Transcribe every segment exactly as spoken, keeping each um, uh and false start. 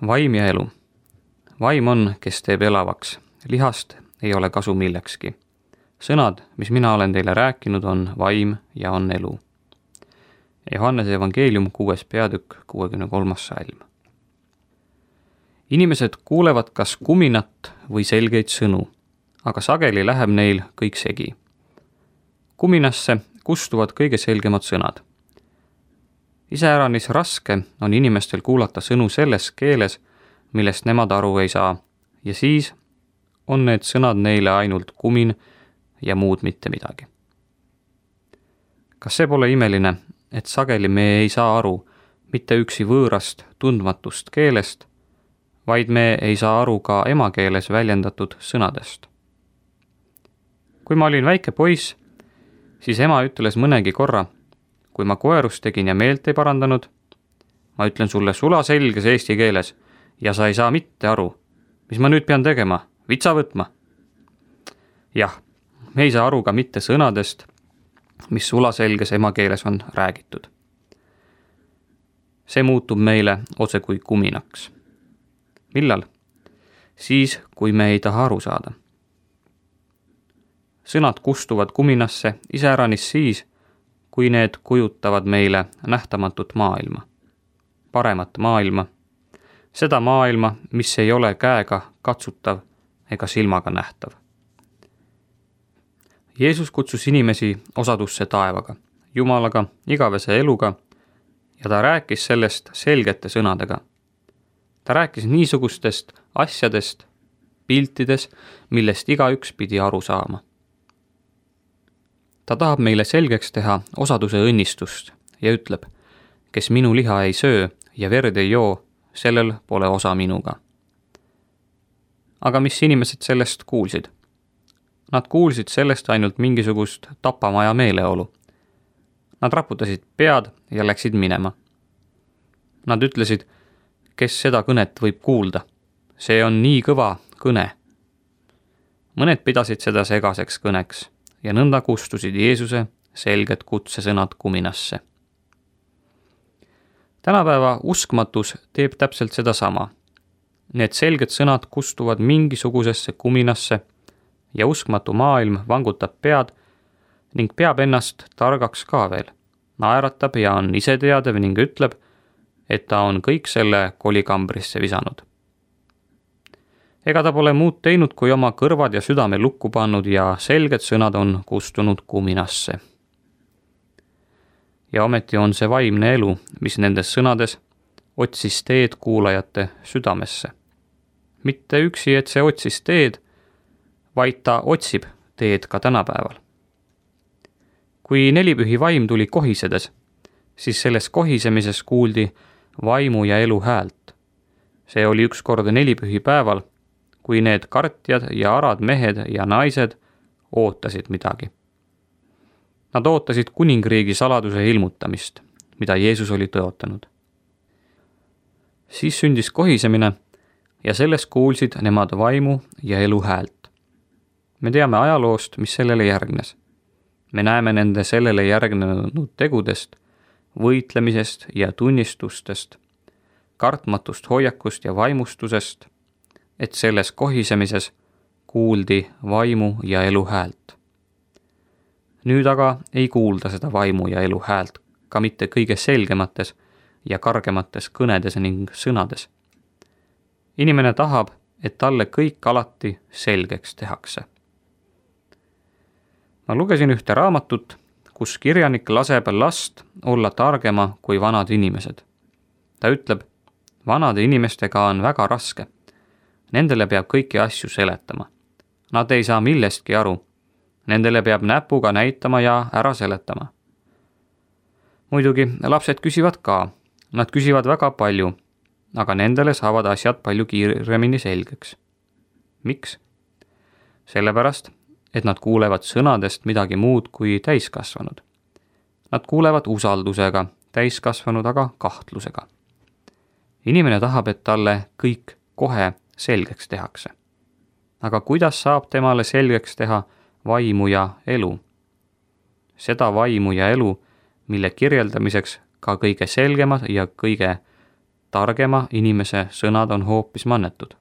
Vaim ja elu. Vaim on, kes teeb elavaks. Lihast ei ole kasu millekski. Sõnad, mis mina olen teile rääkinud, on vaim ja on elu. Johannese evangeelium kuues peatükk kuuekümne kolmas salm. Inimesed kuulevad kas kuminat või selgeid sõnu, aga sageli läheb neil kõik segi. Kuminasse kustuvad kõige selgemad sõnad. Iseäranis raske on inimestel kuulata sõnu selles keeles, millest nemad aru ei saa, ja siis on need sõnad neile ainult kumin ja muud mitte midagi. Kas see pole imeline, et sageli me ei saa aru mitte üksi võõrast, tundmatust keelest, vaid me ei saa aru ka emakeeles väljendatud sõnadest? Kui ma olin väike poiss, siis ema ütles mõnegi korra, kui ma koerust tegin ja meelt ei parandanud, ma ütlen sulle sulaselges eesti keeles ja sa ei saa mitte aru, mis ma nüüd pean tegema, vitsa võtma. Jah, me ei saa aru ka mitte sõnadest, mis sulaselges emakeeles on räägitud. See muutub meile otse kui kuminaks. Millal? Siis, kui me ei taha aru saada. Sõnad kustuvad kuminasse iseäranis siis, kui need kujutavad meile nähtamatut maailma, paremat maailma, seda maailma, mis ei ole käega katsutav ega silmaga nähtav. Jeesus kutsus inimesi osadusse taevaga, Jumalaga, igavese eluga ja ta rääkis sellest selgete sõnadega. Ta rääkis niisugustest asjadest, piltides, millest igaüks pidi aru saama. Ta tahab meile selgeks teha osaduse õnnistust ja ütleb, kes minu liha ei söö ja verd ei joo, sellel pole osa minuga. Aga mis inimesed sellest kuulsid? Nad kuulsid sellest ainult mingisugust tapamaja meeleolu. Nad raputasid pead ja läksid minema. Nad ütlesid, kes seda kõnet võib kuulda. See on nii kõva kõne. Mõned pidasid seda segaseks kõneks ja nõnda kustusid Jeesuse selged kutsesõnad kuminasse. Tänapäeva uskmatus teeb täpselt seda sama. Need selged sõnad kustuvad mingisugusesse kuminasse ja uskmatu maailm vangutab pead ning peab ennast targaks ka veel. Naeratab ja on iseteadev ning ütleb, et ta on kõik selle kolikambrisse visanud. Ega ta pole muud teinud, kui oma kõrvad ja südame lukku pannud ja selged sõnad on kustunud kuminasse. Ja ometi on see vaimne elu, mis nendes sõnades otsis teed kuulajate südamesse. Mitte üksi, et see otsis teed, vaid ta otsib teed ka tänapäeval. Kui nelipühi vaim tuli kohisedes, siis selles kohisemises kuuldi vaimu ja elu häält. See oli ükskord nelipühi päeval, kui need kartjad ja arad mehed ja naised ootasid midagi. Nad ootasid kuningriigi saladuse ilmutamist, mida Jeesus oli tõotanud. Siis sündis kohisemine ja sellest kuulsid nemad vaimu ja elu häält. Me teame ajaloost, mis sellele järgnes. Me näeme nende sellele järgnenud tegudest, võitlemisest ja tunnistustest, kartmatust hoiakust ja vaimustusest, et selles kohisemises kuuldi vaimu ja elu häält. Nüüd aga ei kuulda seda vaimu ja elu häält ka mitte kõige selgemates ja kargemates kõnedes ning sõnades. Inimene tahab, et talle kõik alati selgeks tehakse. Ma lugesin ühte raamatut, kus kirjanik laseb last olla targema kui vanad inimesed. Ta ütleb, vanade inimestega on väga raske. Nendele peab kõiki asju seletama. Nad ei saa millestki aru. Nendele peab näpuga näitama ja ära seletama. Muidugi lapsed küsivad ka. Nad küsivad väga palju, aga nendele saavad asjad palju kiiremini selgeks. Miks? Sellepärast, et nad kuulevad sõnadest midagi muud kui täiskasvanud. Nad kuulevad usaldusega, täiskasvanud aga kahtlusega. Inimene tahab, et talle kõik kohe selgeks tehakse. Aga kuidas saab temale selgeks teha vaimu ja elu? Seda vaimu ja elu, mille kirjeldamiseks ka kõige selgemad ja kõige targema inimese sõnad on hoopis mannetud.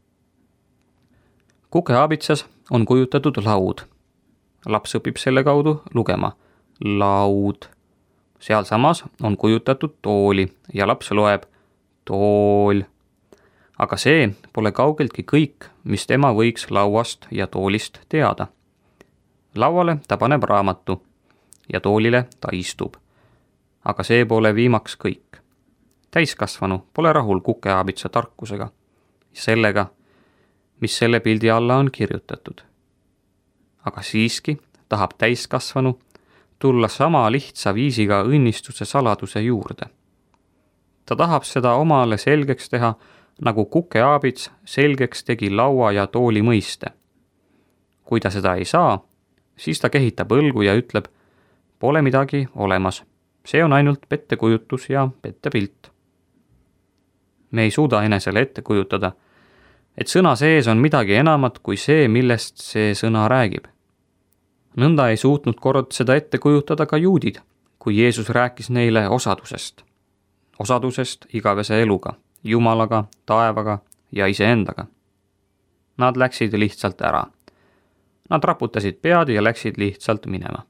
Kukeaabitsas on kujutatud laud. Laps õpib selle kaudu lugema. Laud. Sealsamas on kujutatud tooli ja laps loeb tool. Aga see pole kaugeltki kõik, mis tema võiks lauast ja toolist teada. Lauale ta paneb raamatu ja toolile ta istub. Aga see pole viimaks kõik. Täiskasvanu pole rahul kukeaabitsa tarkusega ja sellega, mis selle pildi alla on kirjutatud. Aga siiski tahab täiskasvanu tulla sama lihtsa viisiga õnnistuse saladuse juurde. Ta tahab seda omale selgeks teha, nagu kukeaabits selgeks tegi laua ja tooli mõiste. Kui ta seda ei saa, siis ta kehitab õlgu ja ütleb, pole midagi olemas. See on ainult pettekujutus ja pettepilt. Me ei suuda enesele ette kujutada, et sõna sees on midagi enamat kui see, millest see sõna räägib. Nõnda ei suutnud kord seda ette kujutada ka juudid, kui Jeesus rääkis neile osadusest. Osadusest igavese eluga, Jumalaga, taevaga ja iseendaga. Nad läksid lihtsalt ära. Nad raputasid pead ja läksid lihtsalt minema.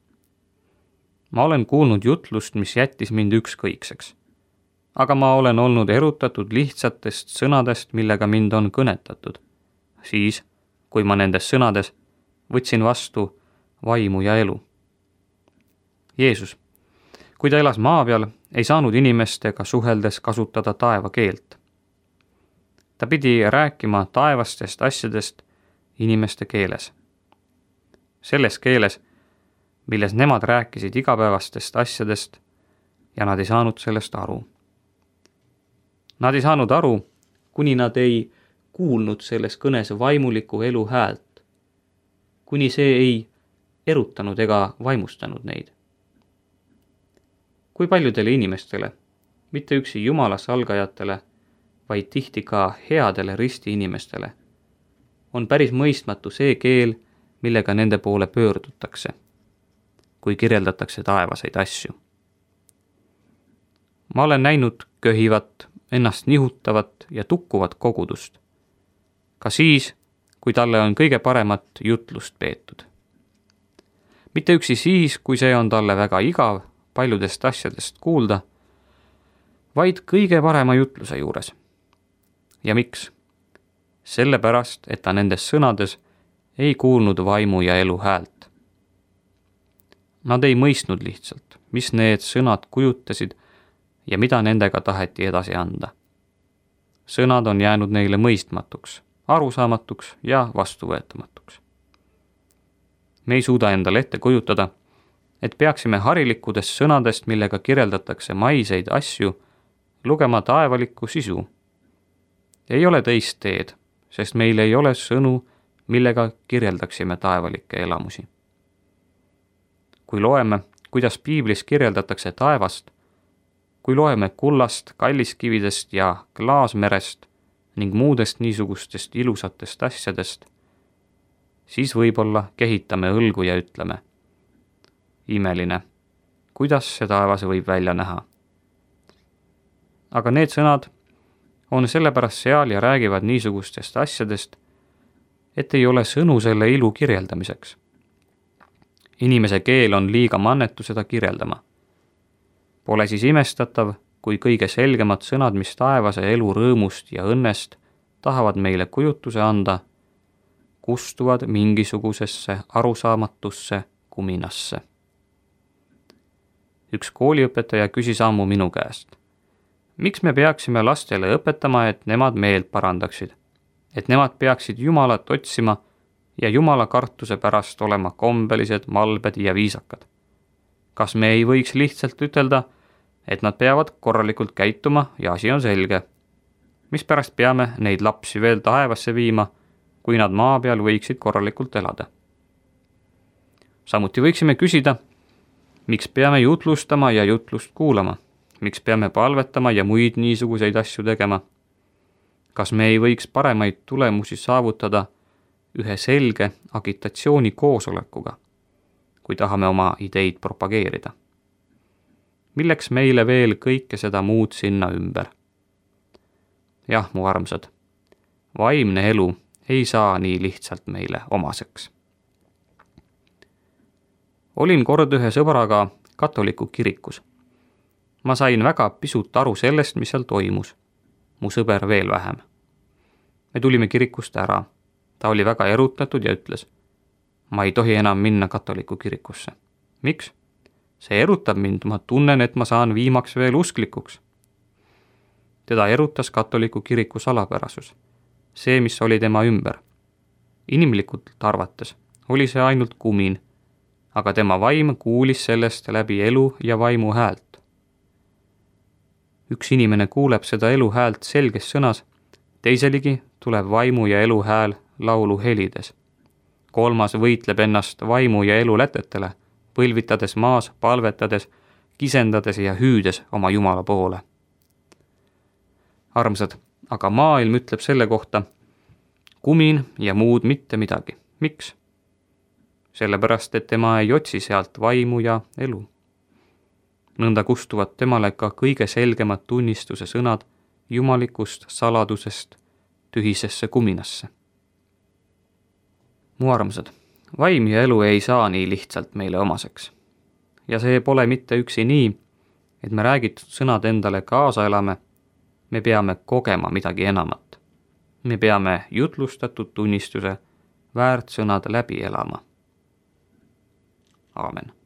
Ma olen kuulnud jutlust, mis jättis mind ükskõikseks. Aga ma olen olnud erutatud lihtsatest sõnadest, millega mind on kõnetatud. Siis, kui ma nendes sõnades võtsin vastu vaimu ja elu. Jeesus, kui ta elas maa peal, ei saanud inimestega suheldes kasutada taeva keelt. Ta pidi rääkima taevastest asjadest inimeste keeles. Selles keeles, milles nemad rääkisid igapäevastest asjadest ja nad ei saanud sellest aru. Nad ei saanud aru, kuni nad ei kuulnud selles kõnes vaimuliku elu häält, kuni see ei erutanud ega vaimustanud neid. Kui paljudele inimestele, mitte üksi Jumala salgajatele, vaid tihti ka headele risti inimestele, on päris mõistmatu see keel, millega nende poole pöördutakse, kui kirjeldatakse taevaseid asju. Ma olen näinud köhivat, ennast nihutavat ja tukkuvat kogudust, ka siis, kui talle on kõige paremat jutlust peetud. Mitte üksi siis, kui see on talle väga igav paljudest asjadest kuulda, vaid kõige parema jutluse juures. Ja miks? Sellepärast, et ta nendes sõnades ei kuulnud vaimu ja elu häält. Nad ei mõistnud lihtsalt, mis need sõnad kujutasid ja mida nendega taheti edasi anda. Sõnad on jäänud neile mõistmatuks, arusaamatuks ja vastuvõetamatuks. Me ei suuda endale ette kujutada, et peaksime harilikudest sõnadest, millega kirjeldatakse maiseid asju, lugema taevalikku sisu. Ei ole teist teed, sest meil ei ole sõnu, millega kirjeldaksime taevalikke elamusi. Kui loeme, kuidas piiblis kirjeldatakse taevast, kui loeme kullast, kalliskividest ja klaasmerest ning muudest niisugustest ilusatest asjadest, siis võib-olla kehitame õlgu ja ütleme, imeline, kuidas see taevas võib välja näha. Aga need sõnad on sellepärast seal ja räägivad niisugustest asjadest, et ei ole sõnu selle ilu kirjeldamiseks. Inimese keel on liiga mannetu seda kirjeldama. Pole siis imestatav, kui kõige selgemad sõnad, mis taevase elu rõõmust ja õnnest tahavad meile kujutuse anda, kustuvad mingisugusesse arusaamatusse kuminasse. Üks kooliõpetaja küsis ammu minu käest, miks me peaksime lastele õpetama, et nemad meelt parandaksid, et nemad peaksid Jumalat otsima ja Jumala kartuse pärast olema kombelised, malbed ja viisakad. Kas me ei võiks lihtsalt ütelda, et nad peavad korralikult käituma ja asi on selge? Mispärast peame neid lapsi veel taevasse viima, kui nad maa peal võiksid korralikult elada? Samuti võiksime küsida, miks peame jutlustama ja jutlust kuulama? Miks peame palvetama ja muid niisuguseid asju tegema? Kas me ei võiks paremaid tulemusi saavutada ühe selge agitatsiooni koosolekuga, kui tahame oma ideid propageerida? Milleks meile veel kõike seda muud sinna ümber? jah, mu armsad, vaimne elu ei saa nii lihtsalt meile omaseks. Olin kord ühe sõbraga katoliku kirikus. Ma sain väga pisut aru sellest, mis seal toimus. Mu sõber veel vähem. Me tulime kirikust ära. Ta oli väga erutatud ja ütles, ma ei tohi enam minna katoliku kirikusse. Miks? See erutab mind, ma tunnen, et ma saan viimaks veel usklikuks. Teda erutas katoliku kiriku salapärasus. See, mis oli tema ümber. Inimlikult arvates oli see ainult kumin, aga tema vaim kuulis sellest läbi elu ja vaimu häält. Üks inimene kuuleb seda elu häält selges sõnas, teiseligi tuleb vaimu ja elu hääl laulu helides. Kolmas võitleb ennast vaimu ja elu lätetele, põlvitades maas, palvetades, kisendades ja hüüdes oma Jumala poole. Armsad, aga maailm ütleb selle kohta, kumin ja muud mitte midagi. Miks? Sellepärast, et tema ei otsi sealt vaimu ja elu. Nõnda kustuvad temale ka kõige selgemad tunnistuse sõnad jumalikust saladusest tühisesse kuminasse. Mu armsad, vaim ja elu ei saa nii lihtsalt meile omaseks. Ja see pole mitte üksi nii, et me räägitud sõnad endale kaasa elame, me peame kogema midagi enamat. Me peame jutlustatud tunnistuse väärt sõnad läbi elama. Aamen.